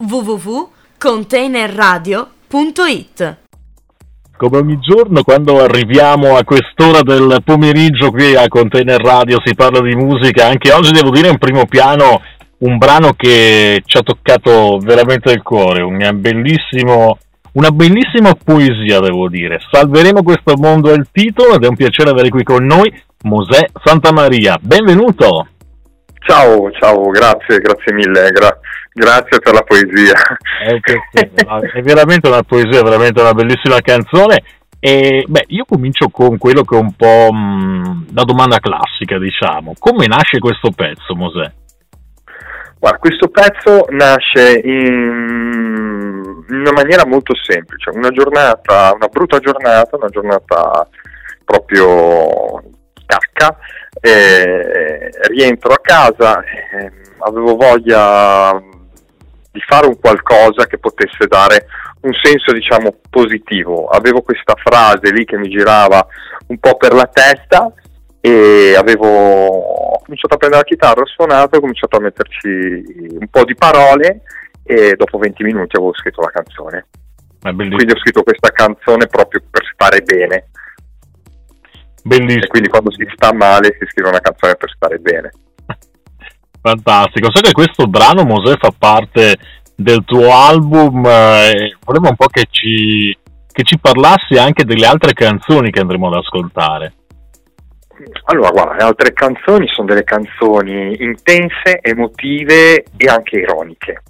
www.containerradio.it. Come ogni giorno, quando arriviamo a quest'ora del pomeriggio qui a Container Radio si parla di musica. Anche oggi devo dire in primo piano un brano che ci ha toccato veramente il cuore, una bellissima poesia, devo dire. Salveremo questo mondo è il titolo ed è un piacere avere qui con noi Mosè Santamaria. Benvenuto! Ciao, grazie mille, grazie per la poesia. È veramente una poesia, veramente una bellissima canzone. E io comincio con quello che è un po' la domanda classica, diciamo. Come nasce questo pezzo, Mosè? Guarda, questo pezzo nasce in una maniera molto semplice. Una brutta giornata, una giornata proprio scacca. Rientro a casa, avevo voglia di fare un qualcosa che potesse dare un senso, diciamo, positivo. Avevo questa frase lì che mi girava un po' per la testa e ho cominciato a prendere la chitarra, ho suonato, ho cominciato a metterci un po' di parole e dopo 20 minuti avevo scritto la canzone. Quindi ho scritto questa canzone proprio per stare bene. Bellissimo. E quindi quando si sta male si scrive una canzone per stare bene. Fantastico. So che questo brano, Mosè, fa parte del tuo album, volevo un po' che ci parlassi anche delle altre canzoni che andremo ad ascoltare. Allora, guarda, le altre canzoni sono delle canzoni intense, emotive e anche ironiche.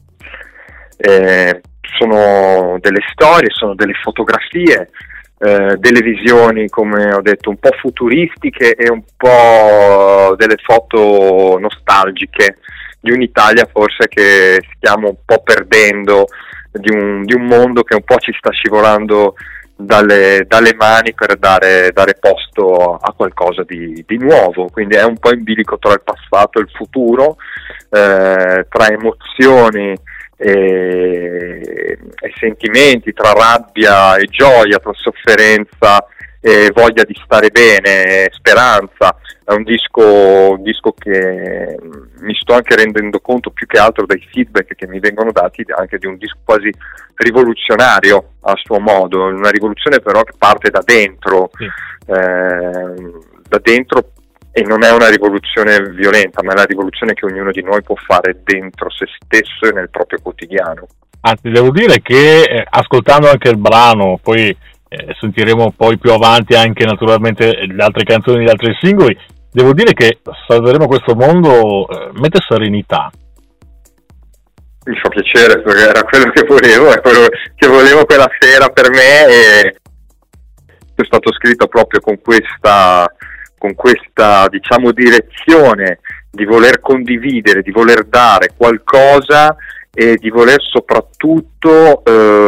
Sono delle storie, sono delle fotografie, delle visioni, come ho detto, un po' futuristiche e un po' delle foto nostalgiche di un'Italia forse che stiamo un po' perdendo, di un mondo che un po' ci sta scivolando dalle mani per dare posto a qualcosa di nuovo. Quindi è un po' in bilico tra il passato e il futuro, tra emozioni e sentimenti, tra rabbia e gioia, tra sofferenza e voglia di stare bene, speranza. È un disco che mi sto anche rendendo conto, più che altro dai feedback che mi vengono dati, anche di un disco quasi rivoluzionario a suo modo, una rivoluzione però che parte da dentro, e non è una rivoluzione violenta, ma è una rivoluzione che ognuno di noi può fare dentro se stesso e nel proprio quotidiano. Anzi, devo dire che ascoltando anche il brano, poi sentiremo poi più avanti anche naturalmente le altre canzoni degli altri singoli, devo dire che Salveremo questo mondo mette serenità. Mi fa piacere, perché era quello che volevo, è quello che volevo quella sera per me, e è stato scritto proprio con questa diciamo direzione di voler condividere, di voler dare qualcosa e di voler soprattutto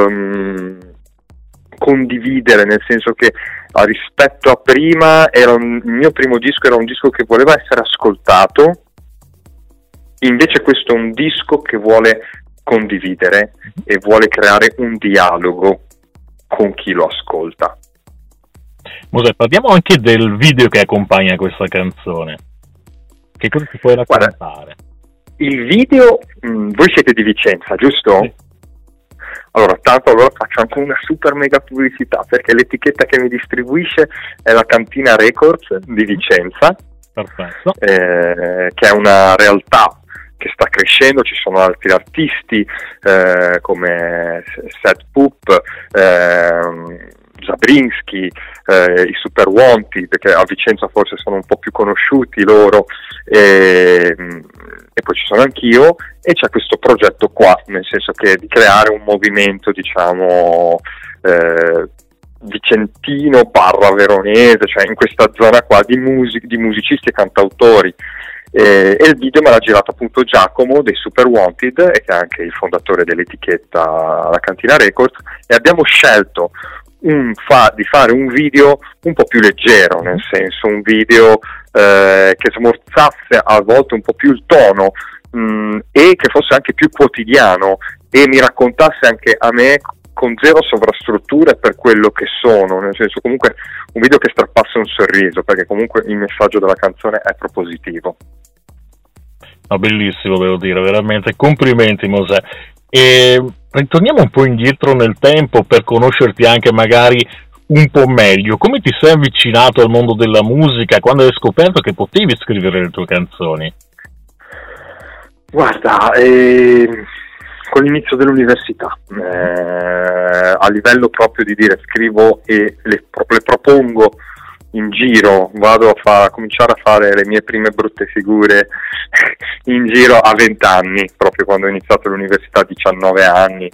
condividere, nel senso che rispetto a prima il mio primo disco era un disco che voleva essere ascoltato, invece questo è un disco che vuole condividere e vuole creare un dialogo con chi lo ascolta. Mosè, parliamo anche del video che accompagna questa canzone. Che cosa ti puoi raccontare? Guarda, il video, voi siete di Vicenza, giusto? Sì. Allora faccio anche una super mega pubblicità, perché l'etichetta che mi distribuisce è la Cantina Records di Vicenza. Perfetto. Che è una realtà che sta crescendo. Ci sono altri artisti come Seth Pup, Zabrinski, i Super Wanted, che a Vicenza forse sono un po' più conosciuti loro, e poi ci sono anch'io, e c'è questo progetto qua, nel senso che di creare un movimento, diciamo, vicentino barra veronese, cioè in questa zona qua di musicisti e cantautori. E il video me l'ha girato appunto Giacomo dei Super Wanted, e che è anche il fondatore dell'etichetta La Cantina Records, e abbiamo scelto di fare un video un po' più leggero, nel senso un video che smorzasse a volte un po' più il tono, e che fosse anche più quotidiano e mi raccontasse anche a me con zero sovrastrutture per quello che sono, nel senso comunque un video che strappasse un sorriso, perché comunque il messaggio della canzone è propositivo. No, bellissimo, devo dire, veramente complimenti Mosè. E ritorniamo un po' indietro nel tempo per conoscerti anche magari un po' meglio. Come ti sei avvicinato al mondo della musica quando hai scoperto che potevi scrivere le tue canzoni? Guarda, con l'inizio dell'università, a livello proprio di dire scrivo e le propongo in giro, vado a cominciare a fare le mie prime brutte figure in giro a 20 anni, proprio quando ho iniziato l'università a 19 anni.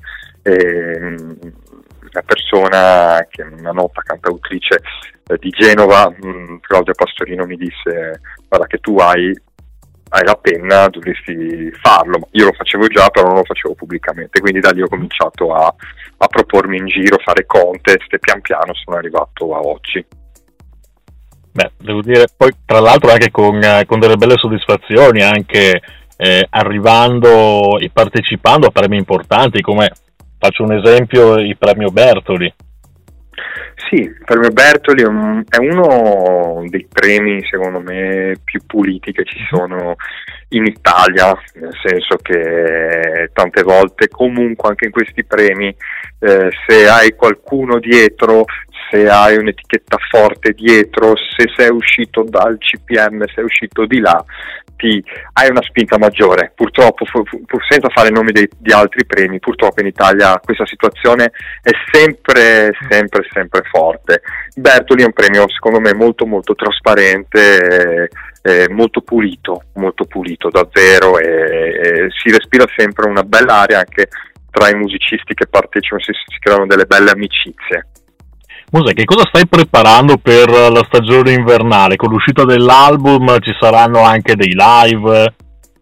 Una persona, che una nota cantautrice di Genova, Claudia Pastorino, mi disse: guarda che tu hai la penna, dovresti farlo. Io lo facevo già, però non lo facevo pubblicamente, quindi da lì ho cominciato a propormi in giro, fare contest, e pian piano sono arrivato a oggi. Beh, devo dire, poi tra l'altro anche con delle belle soddisfazioni, anche arrivando e partecipando a premi importanti, come, faccio un esempio, il premio Bertoli. Sì, il premio Bertoli è uno dei premi, secondo me, più puliti che ci sono in Italia, nel senso che tante volte, comunque anche in questi premi, se hai qualcuno dietro, se hai un'etichetta forte dietro, se sei uscito dal CPM, sei uscito di là, hai una spinta maggiore. Purtroppo, senza fare nomi di altri premi, purtroppo in Italia questa situazione è sempre forte. Bertoli è un premio, secondo me, molto molto trasparente, molto pulito davvero, e si respira sempre una bella area anche tra i musicisti che partecipano, si creano delle belle amicizie. Mosè, che cosa stai preparando per la stagione invernale? Con l'uscita dell'album ci saranno anche dei live?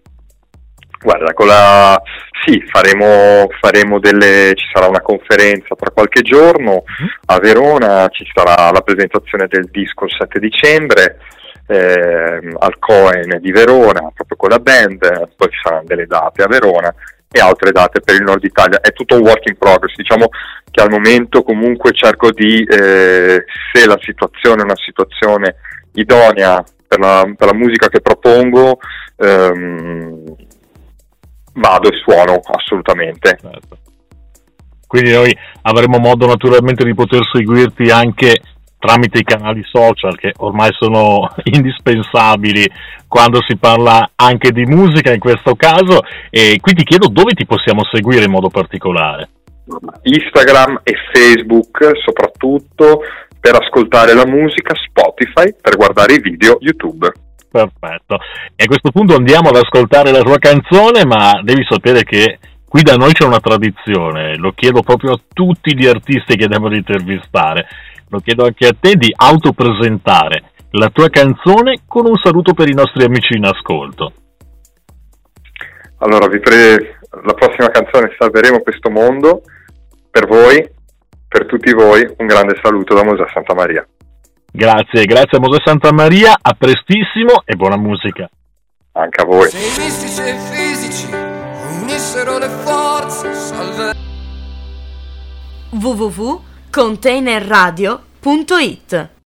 Guarda, sì, faremo ci sarà una conferenza tra qualche giorno a Verona, ci sarà la presentazione del disco il 7 dicembre al Coen di Verona, proprio con la band, poi ci saranno delle date a Verona e altre date per il nord Italia. È tutto un work in progress, diciamo che al momento comunque cerco di, se la situazione è una situazione idonea per la musica che propongo, vado e suono assolutamente. Certo. Quindi noi avremo modo naturalmente di poter seguirti anche tramite i canali social, che ormai sono indispensabili quando si parla anche di musica in questo caso, e qui ti chiedo dove ti possiamo seguire in modo particolare. Instagram e Facebook soprattutto per ascoltare la musica, Spotify per guardare i video, YouTube. Perfetto, e a questo punto andiamo ad ascoltare la tua canzone, ma devi sapere che qui da noi c'è una tradizione, lo chiedo proprio a tutti gli artisti che devono intervistare, lo chiedo anche a te di autopresentare la tua canzone con un saluto per i nostri amici in ascolto. Allora, la prossima canzone Salveremo questo mondo, per voi, per tutti voi, un grande saluto da Mosè Santamaria. Grazie a Mosè Santamaria, a prestissimo e buona musica. Anche a voi. Se i mistici e i fisici unissero le forze, www.containerradio.it